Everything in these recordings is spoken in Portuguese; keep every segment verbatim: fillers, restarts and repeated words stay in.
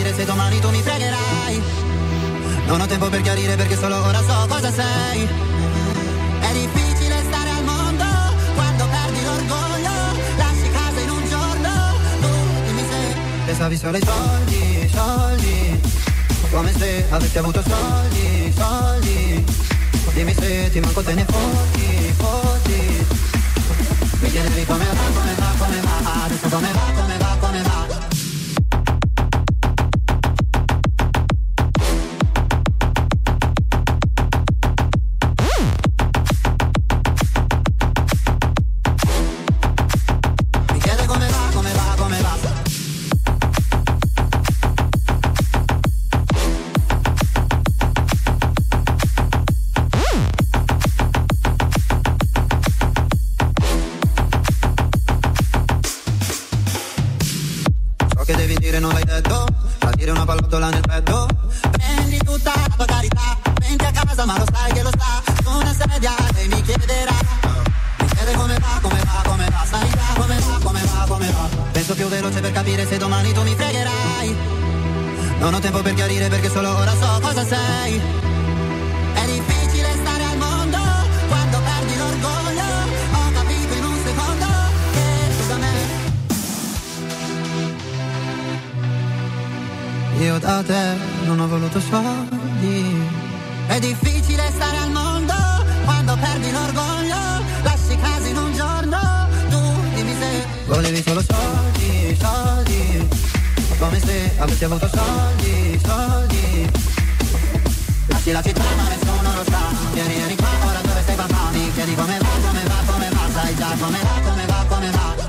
capire se domani tu mi fregherai. Non ho tempo per chiarire perché solo ora so cosa sei. È difficile stare al mondo quando perdi l'orgoglio. Lasci casa in un giorno. Tu dimmi se pensavi solo ai soldi, soldi. Come se avessi avuto soldi, soldi. Dimmi se ti manco te ne fotti, fotti. Mi chiedevi come va, come va, come va. Adesso come va, come va, come va. Non l'hai detto, a dire una pallottola nel petto. Prendi tutta la tua carità, venti a casa ma lo sai che lo sta. Su una sedia e mi chiederà. Mi chiede come va, come va, come va. Sai già come va, come va, come va. Penso più veloce per capire se domani tu mi fregherai. Non ho tempo per chiarire perché solo ora so cosa sei. È difficile stare al mondo quando perdi l'orgoglio. Ho capito in un secondo che tu da me. Io da te non ho voluto soldi. È difficile stare al mondo quando perdi l'orgoglio. Lasci casa in un giorno. Tu dimmi se volevi solo soldi, soldi. Come se avessi avuto soldi, soldi. Lasci la città ma nessuno lo sa. Vieni, vieni qua, ora dove sei papà. Mi chiedi come va, come va, come va. Sai già come va, come va, come va.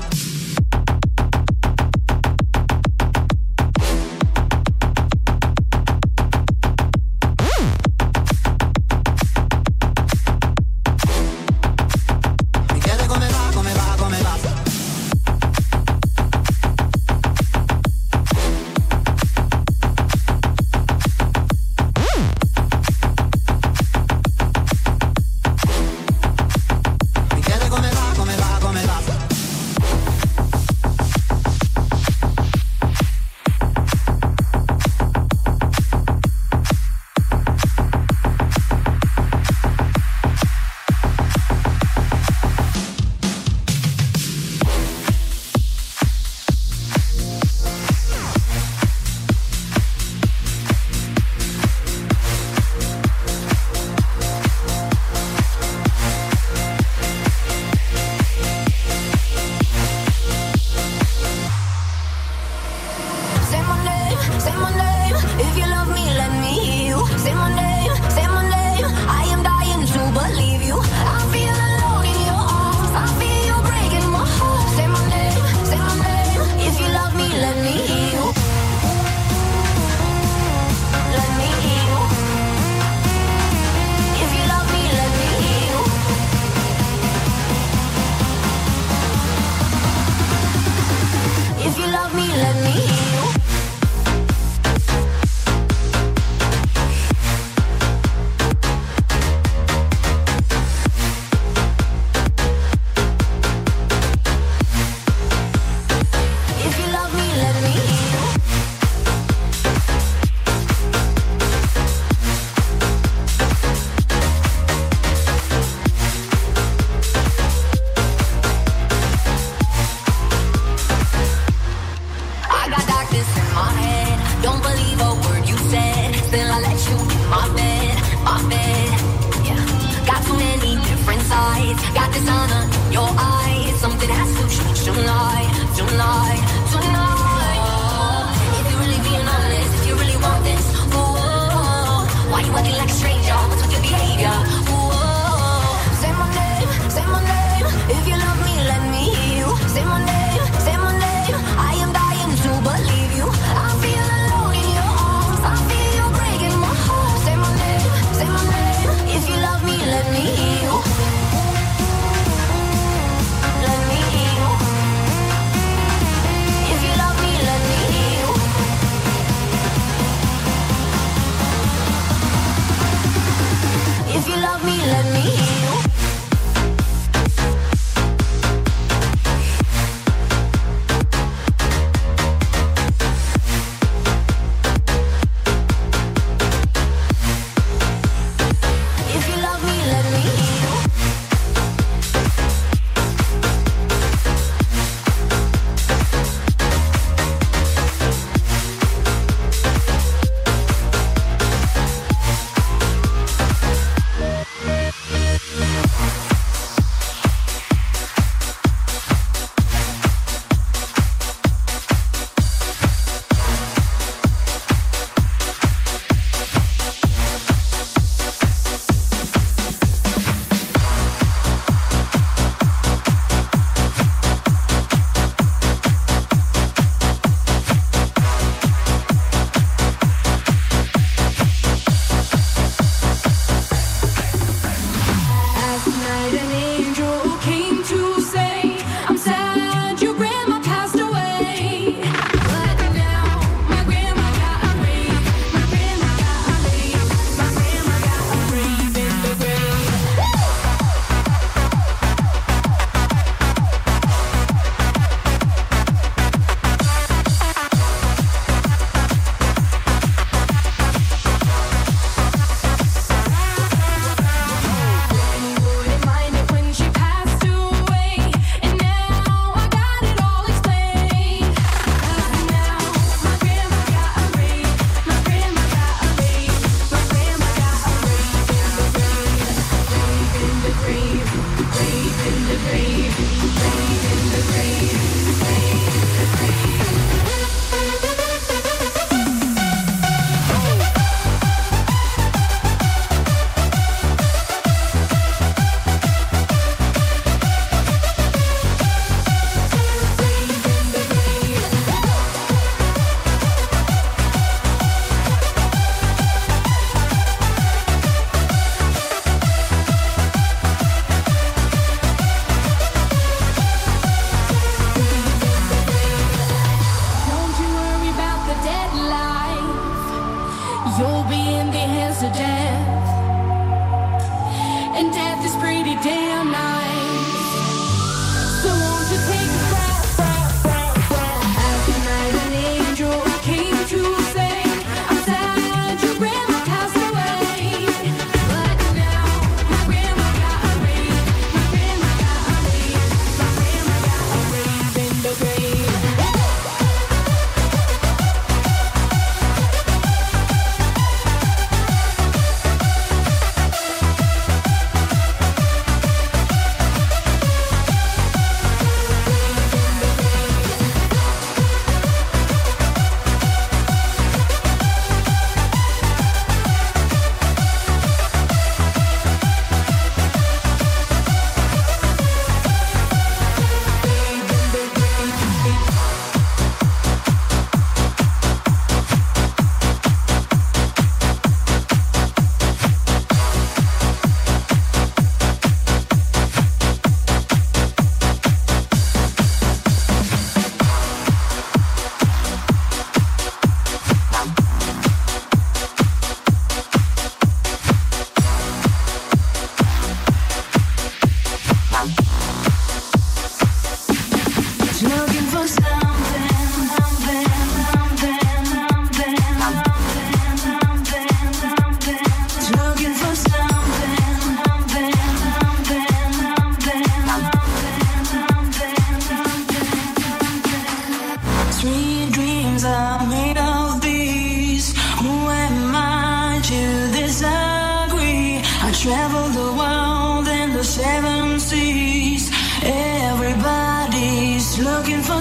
I got that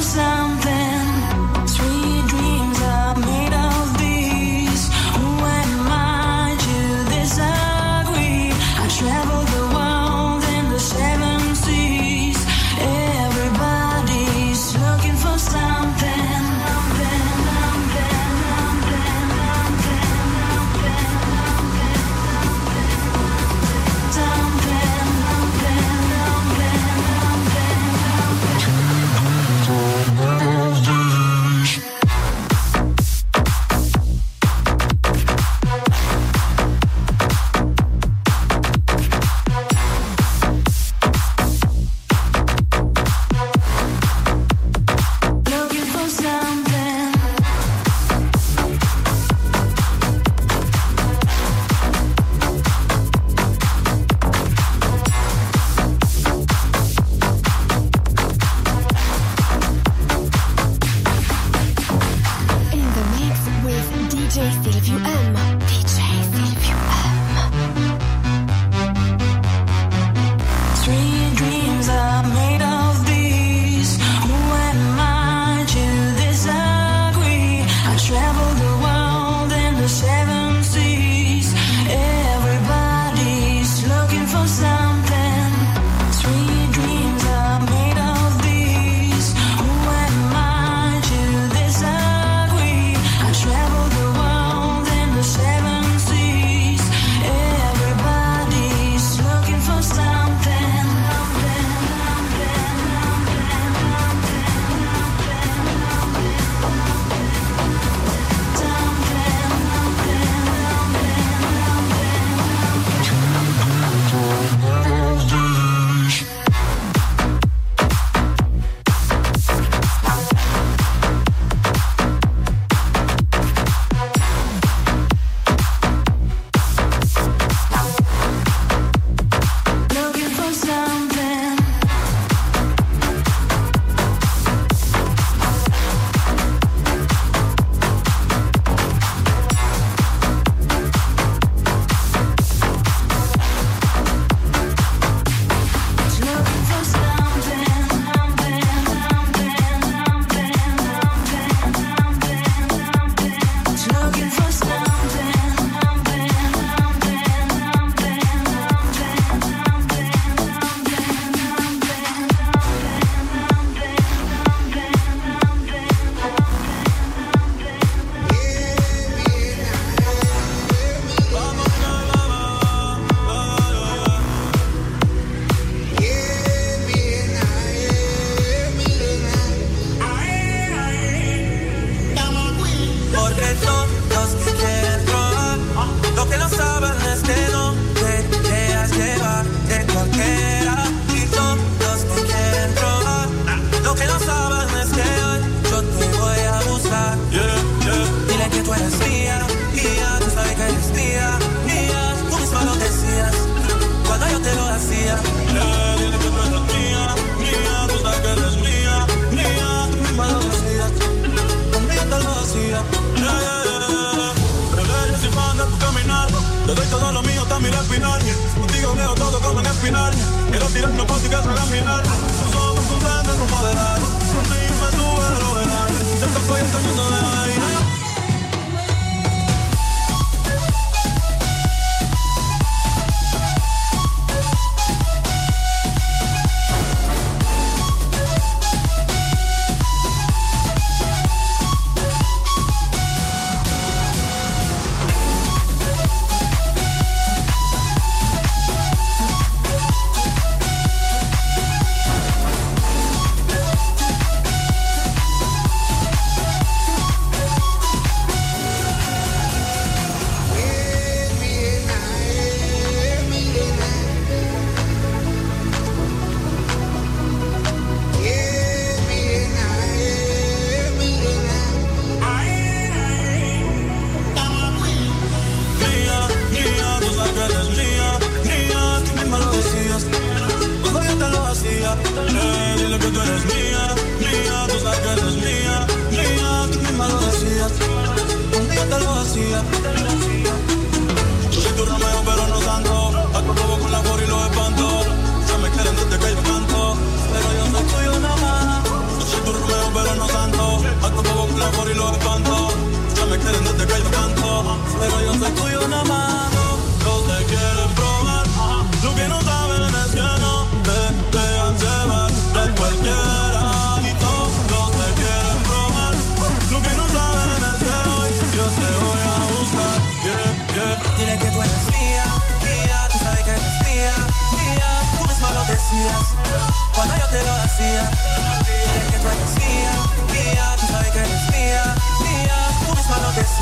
Pero yo soy tuyo nomás. Yo soy tu Romeo,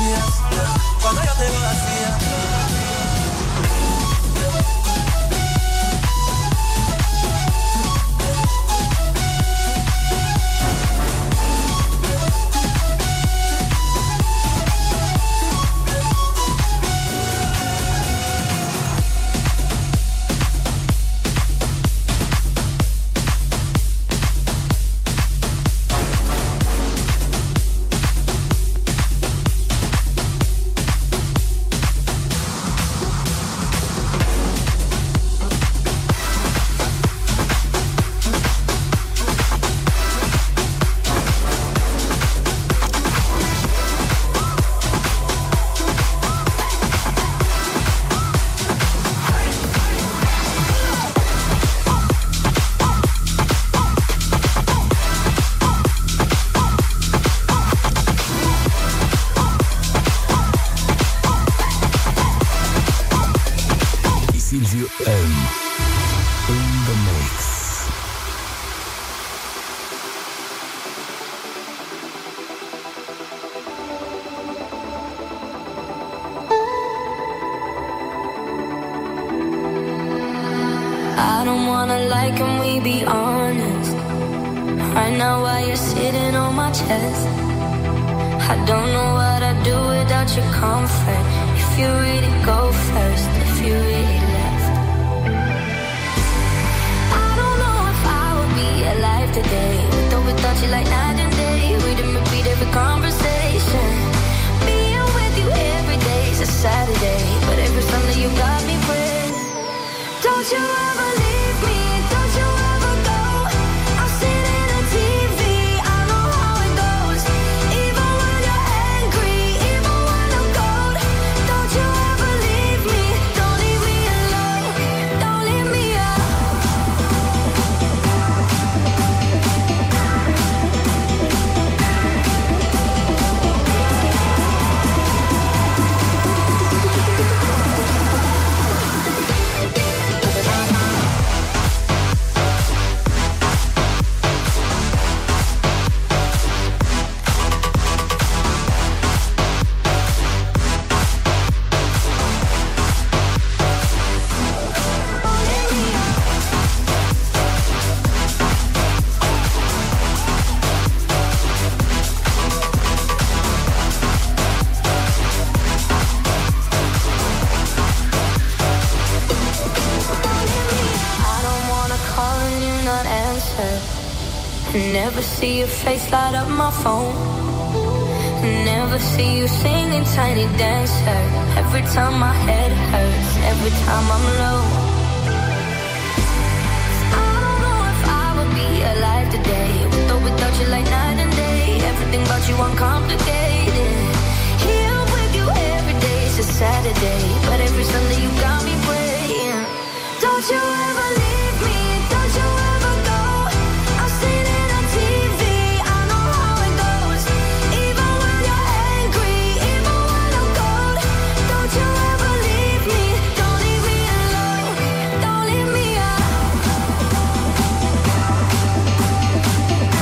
vacías, cuando yo te vacía. Never see your face light up my phone. Never see you singing Tiny Dancer. Every time my head hurts, every time I'm low. I don't know if I would be alive today, with or without you like night and day. Everything about you uncomplicated. Here with you every day, it's a Saturday, but every Sunday you got me praying. Don't you ever leave me, don't you ever go. I've seen it on T V, I know how it goes. Even when you're angry, even when I'm cold. Don't you ever leave me, don't leave me alone. Don't leave me out.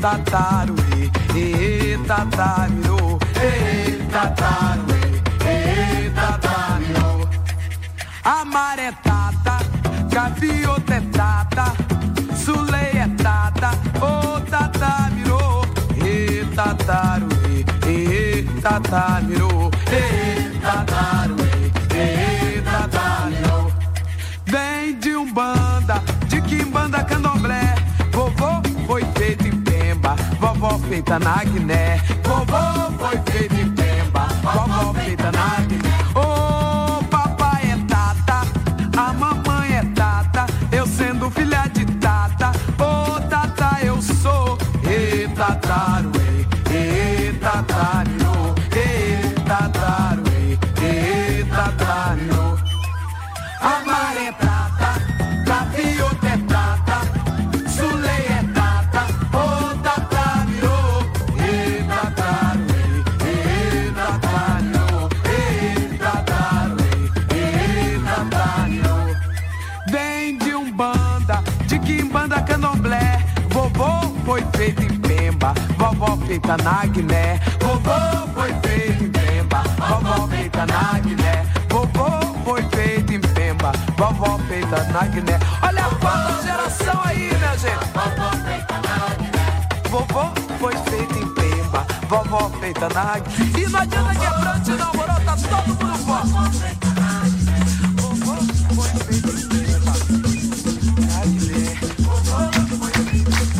tataruê, e tatamirô, e tataruê, e tatamirô. A maré é tata, gaviota é tata, suleia é tata, o tatamirô, e tataruê, e tatamirô, e tataruê, e tatamirô. Vem de Umbanda, de Quimbanda, Candomblé. Vovô foi feito em Pemba, vovó feita na Guiné. Vovô foi feito em Pemba, vovó feita na Guiné. Ô, papai é tata, a mamãe é tata, eu sendo filha de tata. Ô, tata eu sou, e tataruê, e tatarinô, e tataruê, e tatarinô. A maré é tata, gaviota é tata, suleia é tata, o tata virou, e tataruê, e tatarinô, e tataruê, e tatarinô. Vem de Umbanda, de Quimbanda, Candomblé. Vovô foi feito em Pemba, vovó feita na Guiné. Vovô foi feito em Pemba, vovó feita na Guiné. Vovô foi feito em Pemba, vovó feita na Guiné. Olha a quarta geração aí, minha gente. Vovó feita na Guiné. Vovô foi feito em Pemba, vovó feita na Guiné. E não adianta quebrante não, moro, tá todo mundo forte. Vovó feita na Guiné. Vovô foi feito em Pemba, na Guiné. Vovô foi feito em Pemba.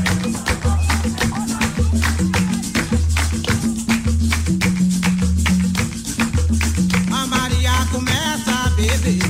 A Maria começa a beber.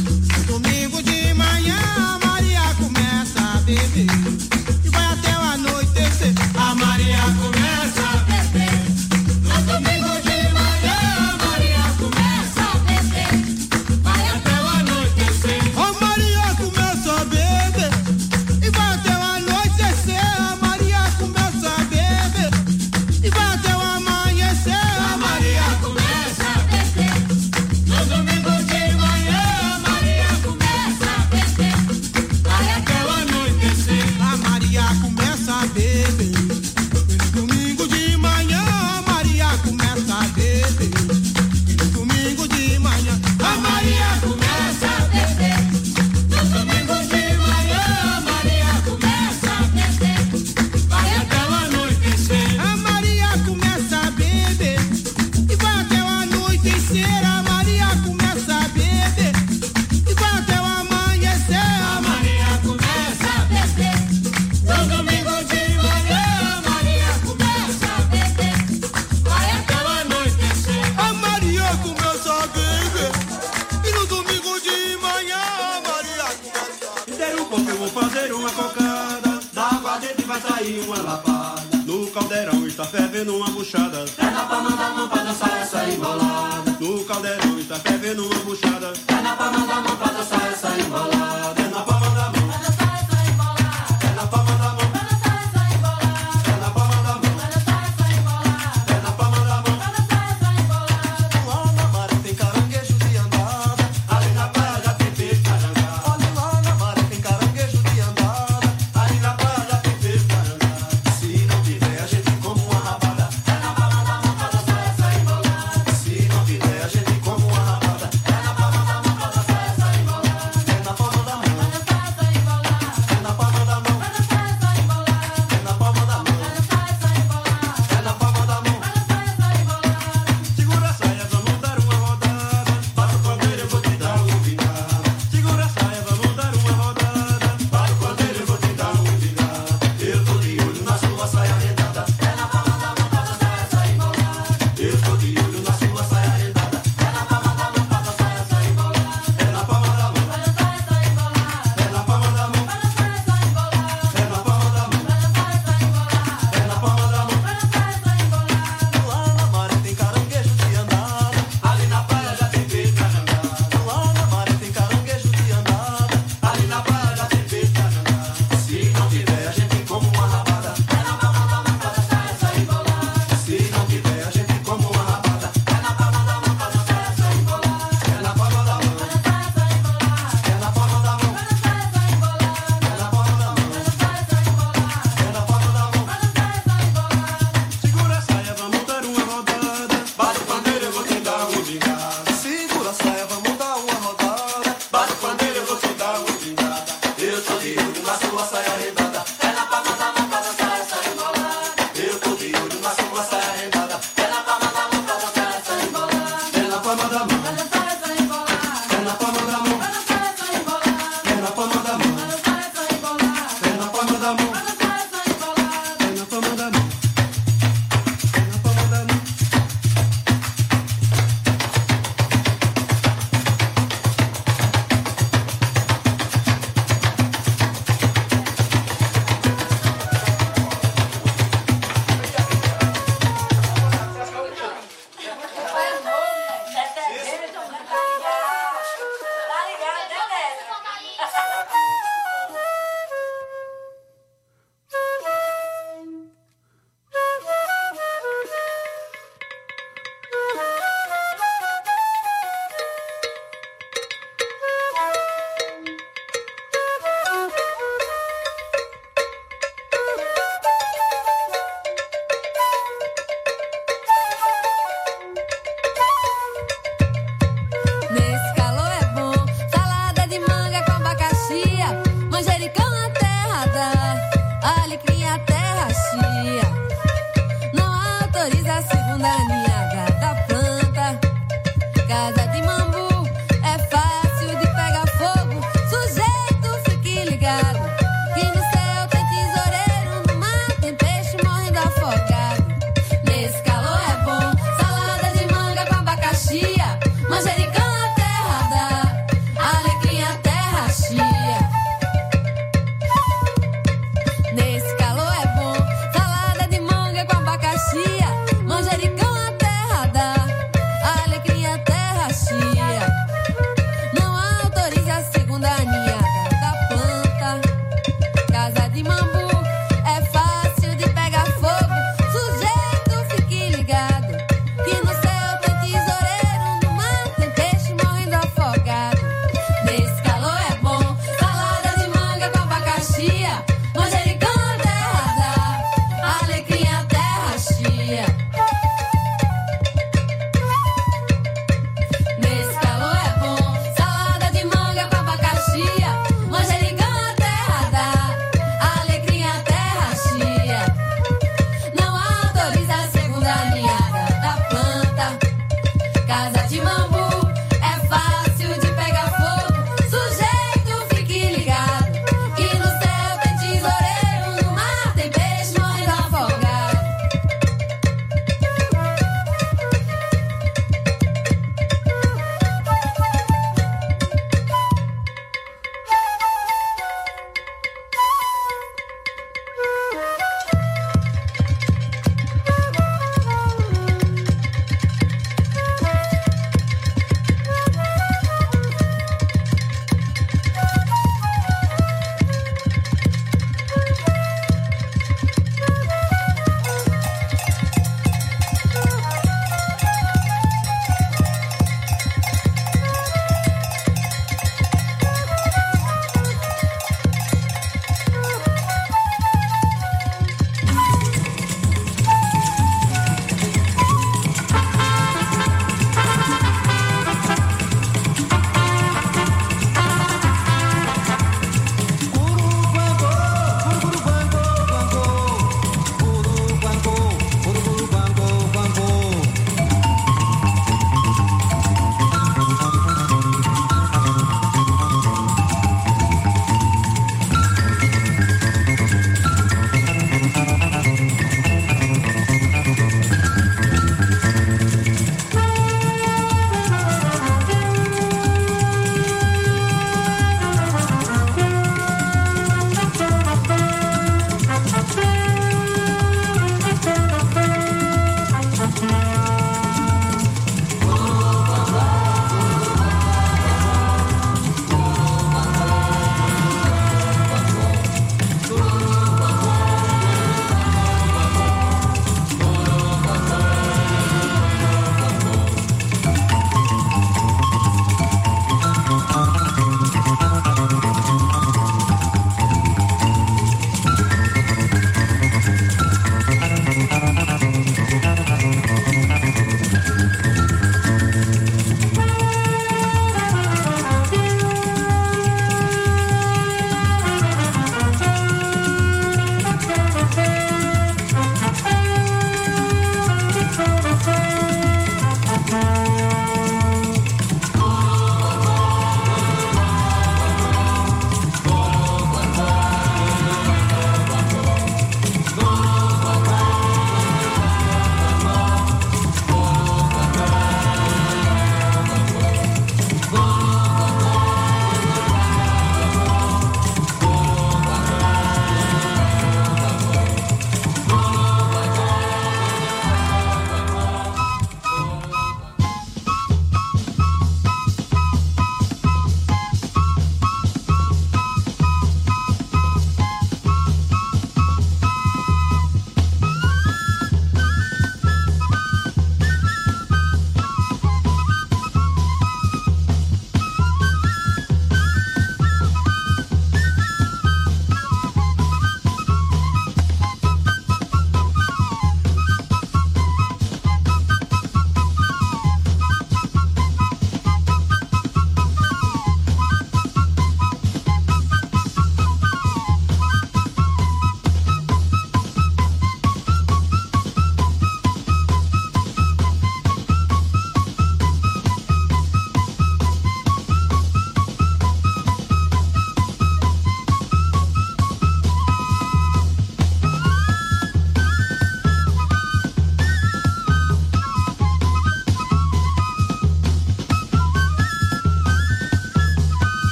Domingo de manhã a Maria começa a beber e vai até o anoitecer. A Maria começa a beber. No domingo de manhã a Maria começa a beber, vai até o anoitecer. A Maria começa a beber e vai até o anoitecer. A Maria começa a beber e vai até o amanhecer. A Maria começa a beber. No domingo de manhã a Maria começa a beber, vai até o anoitecer. A Maria começa a beber. No domingo de manhã a Maria começa a beber. No domingo de manhã a Maria começa a beber. No domingo de manhã a Maria começa a beber, vai até o anoitecer. A Maria começa a beber e vai até o anoitecer. A Maria começa a beber e vai até o amanhecer. A Maria começa a beber. No domingo de manhã a Maria começa a beber, vai até o anoitecer. A Maria começa a beber e no domingo de manhã a Maria começa a beber. Der um copo, eu vou fazer uma cocada. Da água dentro vai sair uma lapada. No caldeirão está fervendo uma buchada. É na palma da mão pra dançar essa embolada. No caldeirão está fervendo uma buchada. É na palma da mão pra dançar essa embolada. É na palma da mão. Pra dançar essa embolada. É na palma da mão. Pra dançar essa embolada. É na palma da mão. Pra dançar essa embolada. É na palma da mão. Pra dançar essa embolada. Lá na maré tem caranguejo de andada. Ali na praia já tem peixe carangada. Olha lá na maré tem caranguejo de andada. Ali na praia já tem peixe carangada. Se não tiver a gente come uma rabada. É na palma da mão pra dançar essa embolada. Se não tiver a gente come uma rabada. É na palma da mão pra dançar essa embolada. É na palma casa de bambu é fácil de pegar fogo. Sujeito, fique ligado, que no céu tem tesoureiro, no mar tem peixe morrendo afogado.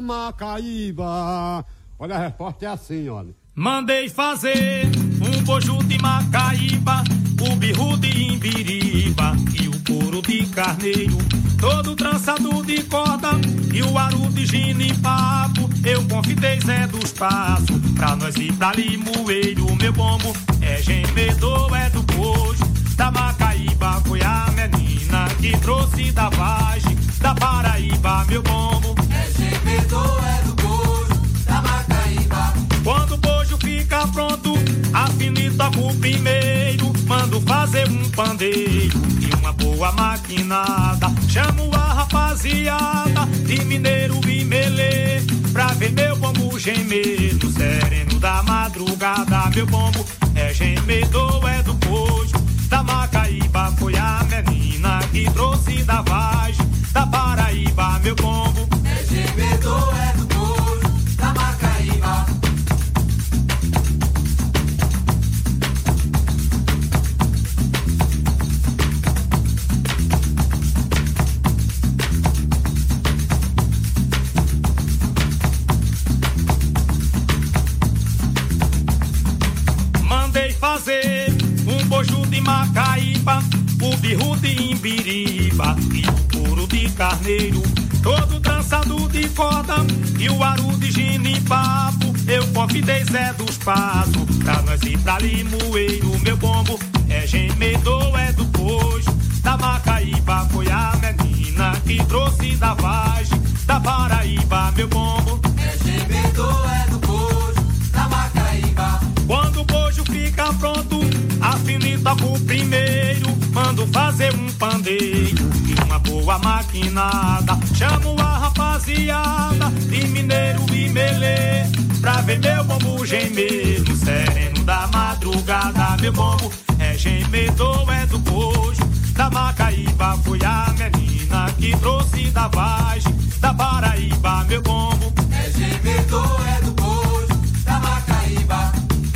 da Macaíba. Olha, a resposta é assim, olha. Mandei fazer um bojo de Macaíba, o birro de Imbiriba e o couro de carneiro, todo trançado de corda e o aru de ginipapo. Eu convidei Zé dos Passos pra nós ir pra Limoeiro. Meu bombo é gemedor, é do bojo da Macaíba. Foi a menina que trouxe da vagem da Paraíba. Meu bombo é gemedor, é do bojo da Macaíba. Quando o bojo fica pronto, afino toca o primeiro. Mando fazer um pandeiro e uma boa maquinada. Chamo a rapaziada de Mineiro e Melê pra ver meu bombo gemer no sereno da madrugada. Meu bombo é gemedor, é do bojo da Macaíba. Foi a menina que trouxe da vagem da Paraíba. Meu bombo é gemedor, é do bojo da Macaíba. Mandei fazer um bojo de Macaíba, o birro de Imbiriba e o couro de carneiro, todo trançado de corda e o aru de ginipapo. Eu convidei Zé dos Passos pra nós ir pra Limoeiro. Meu bombo é gemedor, é do bojo da Macaíba. Foi a menina que trouxe da vagem da Paraíba. Meu bombo é gemedor, é do bojo da Macaíba. Quando o bojo fica pronto, afino e toco o primeiro. Mando fazer um pandeiro e uma boa maquinada. Chamo a rapaziada de Mineiro e Melê pra ver meu bombo gemer no sereno da madrugada. Meu bombo é gemedor, é do bojo da Macaíba. Foi a menina que trouxe da vagem da Paraíba. Meu bombo é gemedor, é do bojo da Macaíba.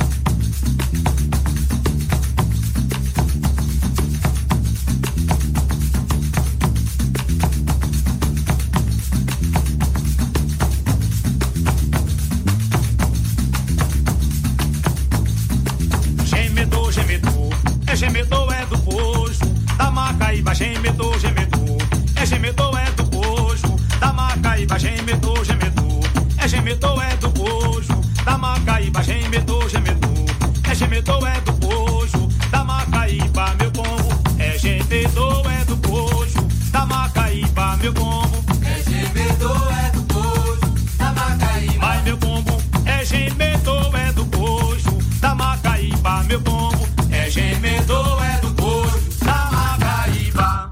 Gemedor, gemedor, é gemedor, é do bojo da Macaíba. Gemedor, gemedor, é gemedor, é do bojo da Macaíba. Gemedor, gemedor, é gemedor, é do bojo da Macaíba. Gemedor, gemedor, é gemedor, é do bojo da Macaíba. Meu pombo é gemedor, é do bojo da Macaíba. Meu pombo é gemedor, é do bojo da Macaíba. Ai, meu pombo é gemedor, é do bojo da Macaíba. Meu pombo é gemedor, é do bojo da Macaíba.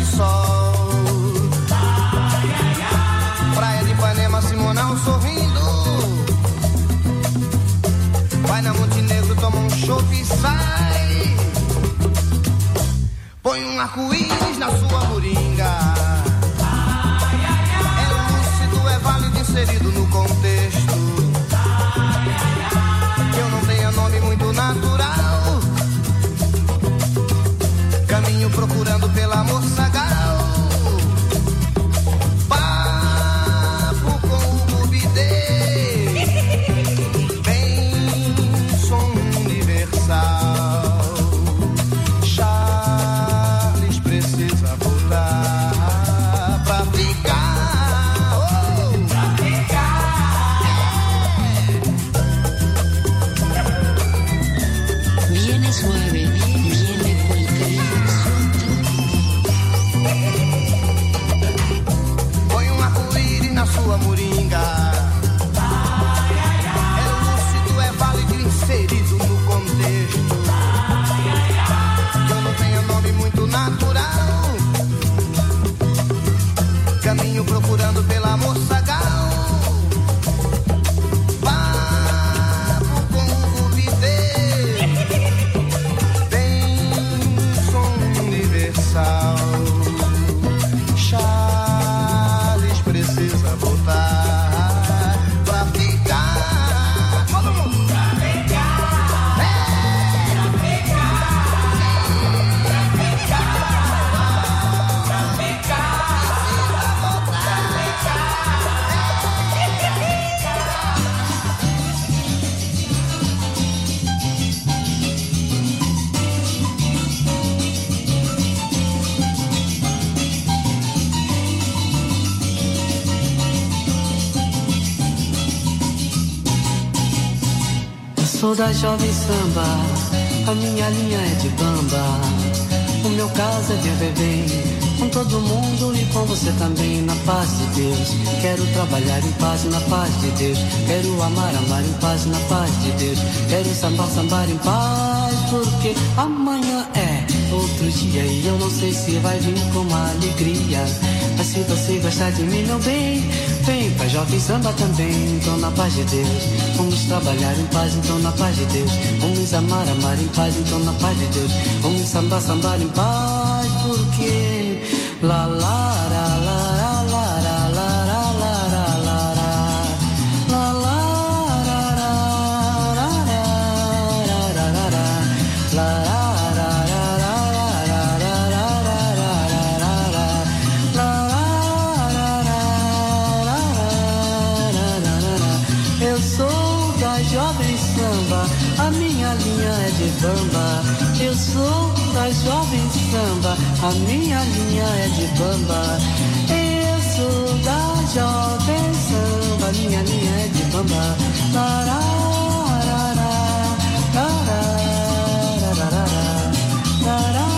sol. Praia de Ipanema, Simonal sorrindo. Vai na Montenegro, toma um chopp e sai. Põe um arco-íris na sua moringa. É lúcido, é válido, inserido no contexto. Que eu não tenha nome muito natural. Caminho procurando pela Morsagal. Papo com o Bubidê. Benção universal. Charles precisa voltar pra ficar. Oh, pra ficar. Viene suave, viene cualquier Põe um arco-íris na sua moringa. É lúcido, é válido, inserido no contexto. Que eu não tenha nome muito natural. Caminho procurando pela Morsagal. Papo com o Bubidê. Benção universal. Charles precisa voltar pra ficar. Todo mundo pra ficar. É. Pra ficar. Pra ficar. Pra ficar. Precisa voltar. Sou da Jovem Samba, a minha linha é de bamba. O meu caso é viver bem com todo mundo e com você também, na paz de Deus. Quero trabalhar em paz, na paz de Deus. Quero amar, amar em paz, na paz de Deus. Quero sambar, sambar em paz, porque amanhã é outro dia e eu não sei se vai vir com uma alegria. Mas se você gostar de mim, meu bem, vem pra Jovem Samba também. Então na paz de Deus, vamos trabalhar em paz, então na paz de Deus. Vamos amar, amar em paz, então na paz de Deus. Vamos sambar, sambar em paz, porque la la la la la la la la la la la Eu sou da Jovem Samba, a minha linha é de bamba. Eu sou da Jovem Samba, a minha linha é de bamba. Eu sou da Jovem Samba, a minha linha é de bamba. Lará, lará, lará, lará, lará.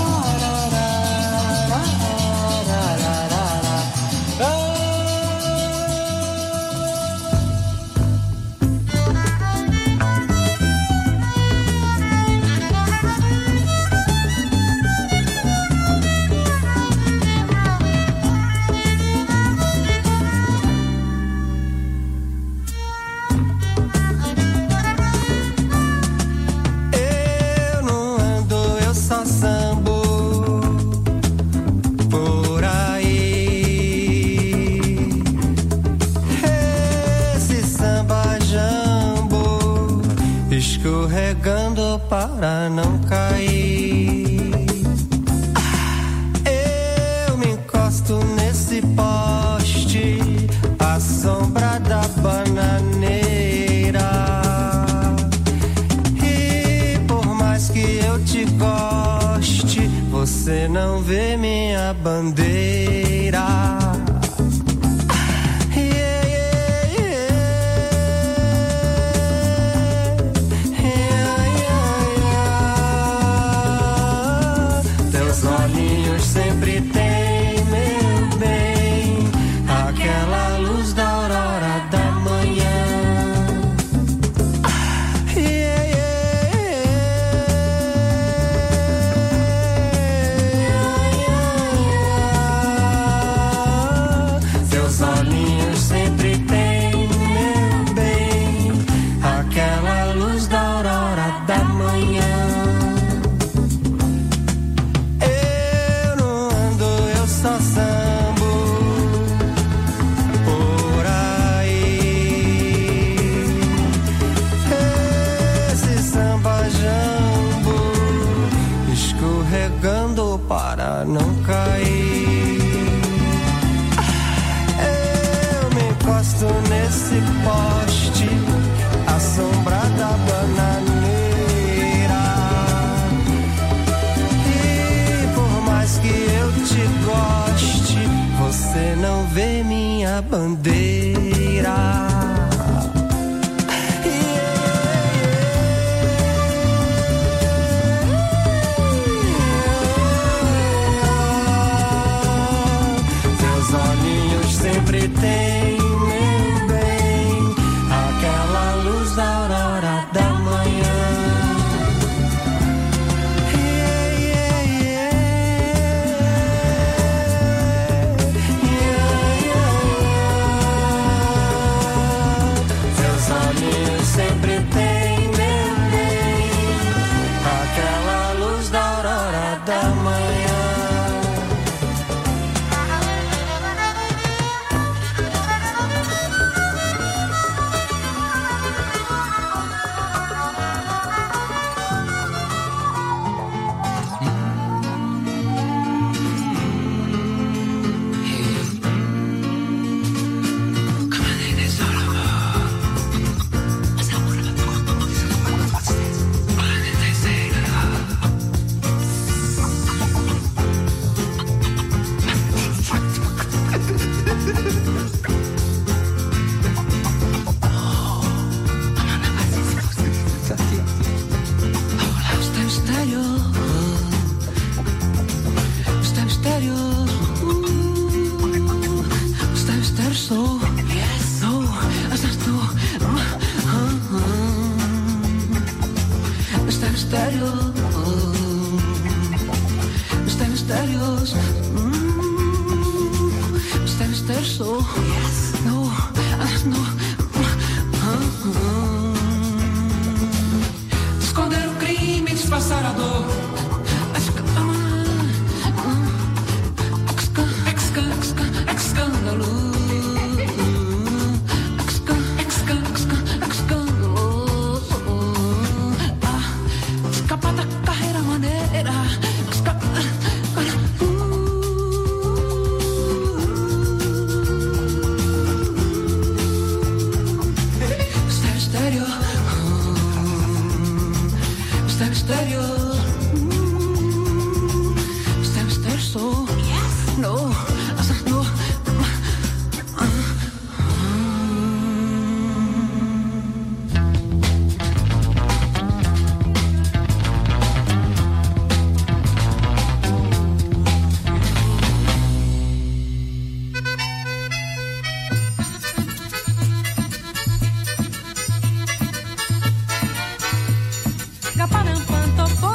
Escorregando para não cair. Eu me encosto nesse poste, à sombra da bananeira. E por mais que eu te goste, você não vê minha bandeira. Sempre tem, meu bem, aquela luz da aurora da manhã. Yeah, yeah, yeah. nesse poste, a sombra da bananeira. E por mais que eu te goste, você não vê minha bandeira. Sempre tem, meu bem, aquela luz da aurora da manhã. Yeah, yeah, yeah. Yeah, yeah. Seus olhinhos sempre tem, meu bem, aquela luz da aurora da manhã. Esconder o crime, disfarçar a dor. Escapar da carreira maneira. Estéreo, estéreo.